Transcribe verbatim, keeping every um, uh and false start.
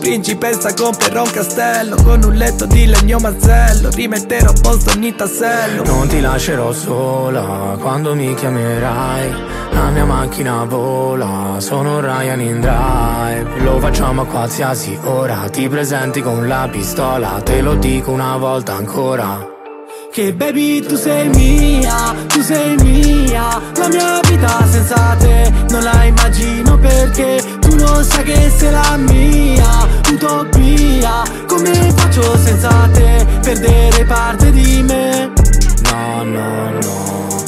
principessa comprerò un castello con un letto di legno mazzello, rimetterò a posto ogni tassello. Non ti lascerò sola quando mi chiamerai, la mia macchina vola, sono Ryan in drive. Lo facciamo a qualsiasi ora, ti presenti con la pistola, te lo dico una volta ancora. Che baby tu sei mia, tu sei mia, la mia vita senza te non la immagino perché tu non sai che sei la mia utopia. Come faccio senza te perdere parte di me? No, no, no.